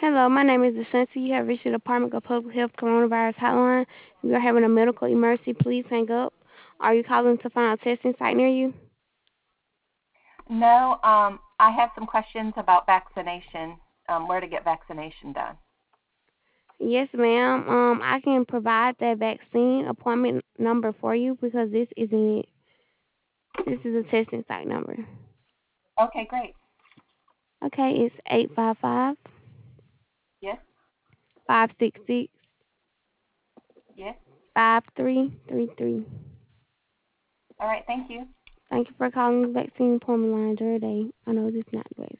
Hello, my name is Ashanti. You have reached the Department of Public Health Coronavirus Hotline. If you are having a medical emergency, please hang up. Are you calling to find a testing site near you? No, I have some questions about vaccination, where to get vaccination done. Yes, ma'am. I can provide that vaccine appointment number for you because this is a testing site number. Okay, great. Okay, it's 855 Yes, 566 yes. 5333. All right, thank you. Thank you for calling the vaccine appointment line today. I know this is not the